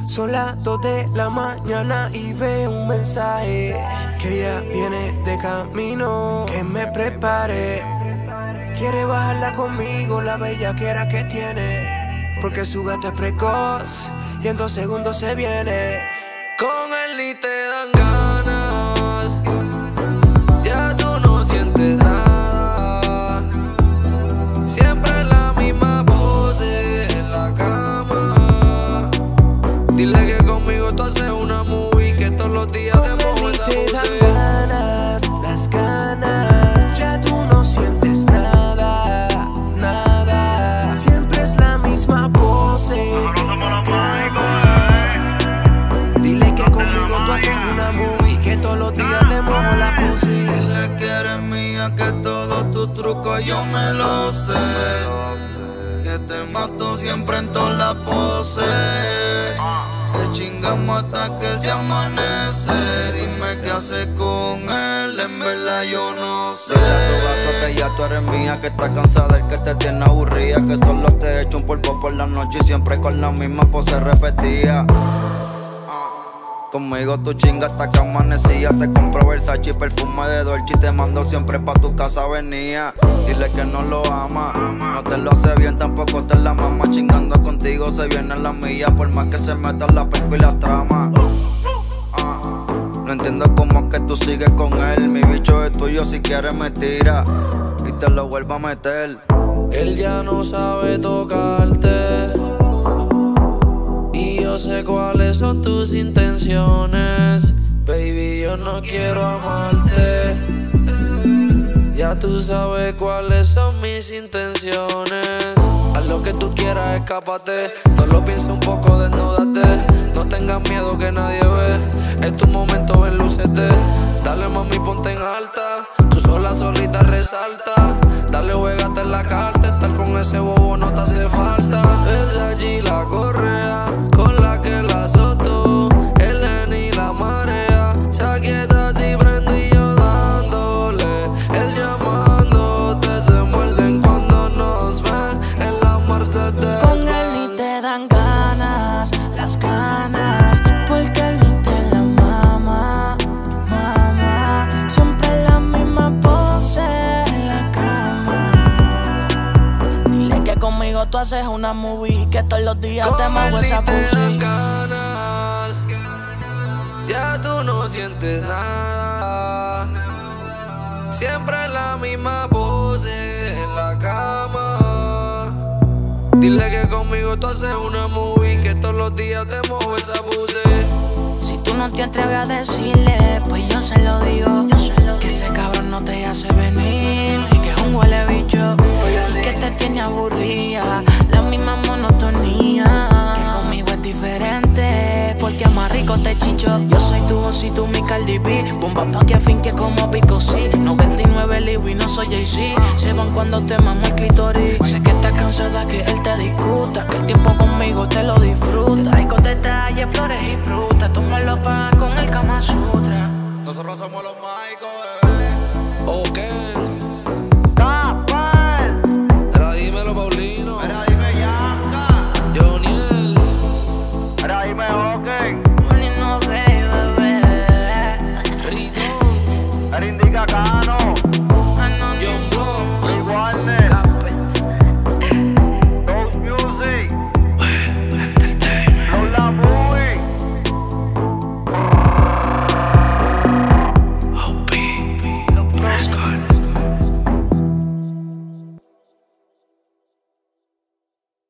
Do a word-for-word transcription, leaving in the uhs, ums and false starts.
Son las dos de la mañana y veo un mensaje que ella viene de camino, que me prepare. Quiere bajarla conmigo, la bellaquera que tiene, porque su gato es precoz y en dos segundos se viene. Con él ni te dan ganas, ya tú no sientes nada. Siempre la misma pose en la cama. Dile que conmigo tú haces una movie, que todos los días te muevo esa pose. Con él ni te dan ganas, las ganas, ya tú no sientes nada, nada. Siempre es la misma pose en la cama. Dile que conmigo tú haces una movie, que todos los días te mojo la pussy. Dile que eres mía, que todos tus trucos yo me lo sé, que te mato siempre en todas las poses. Te chingamos hasta que se amanece. Dime qué haces con él, en verdad yo no sé. Dile a tu gato que ya tú eres mía, que estás cansada, el que te tiene aburrida, que solo te echo un polvo por la noche y siempre con la misma pose repetida. Conmigo tú chingas hasta que amanecía. Te compro Versace y perfume de Dolce y te mando siempre pa' tu casa venía. Dile que no lo ama, no te lo hace bien, tampoco te la mama. Chingando contigo se viene la milla, por más que se metan la perco y la trama. ah. No entiendo cómo es que tú sigues con él. Mi bicho es tuyo, si quieres me tira y te lo vuelvo a meter. Él ya no sabe tocarte, yo sé cuáles son tus intenciones. Baby, yo no quiero amarte, ya tú sabes cuáles son mis intenciones. Haz lo que tú quieras, escápate. No lo pienses un poco, desnúdate. No tengas miedo que nadie ve. Es tu momento, ven, lúcete. Dale, mami, ponte en alta. Tú sola, solita, resalta. Dale, juégate en la carta. Estar con ese bobo no te hace falta. Versace y la correa con la que la azotó, el Lenny y la marea. Se aquieta así, prendo y yo dándole. Él llamándote, se muerden cuando nos ven en la Mercedes. Con él ni te dan ganas, las ganas, porque él ni te la mama, mama. Siempre la misma pose en la cama. Dile que conmigo tú haces una movie, que todos los días te muevo esa pussy. Ganas, ya tú no sientes nada. Siempre la misma pose en la cama. Dile que conmigo tú haces una movie, que todos los días te muevo esa pussy. Si tú no te atreves a decirle, pues yo se lo digo, que ese cabrón no te hace venir y que es un huele bicho y que te tiene aburrida, la misma monotonía. Que conmigo es diferente, porque más rico te chicho. Yo soy tu voz y tú mi Cardi B, bomba pa' que afinque como Pico C. noventa y nueve Louis, no soy Jay-Z. Se van cuando te mamo el clítoris. Sé que estás cansada que él te discuta, que el tiempo conmigo te lo disfruta. Hay con detalles, flores y frutas, tómalo pa' con el Kama Sutra. Nosotros somos los mágicos, bebé. Ok. Tapal. Era dímelo, Paulino. Mira, dime Yanka. Joniel. Ahora dime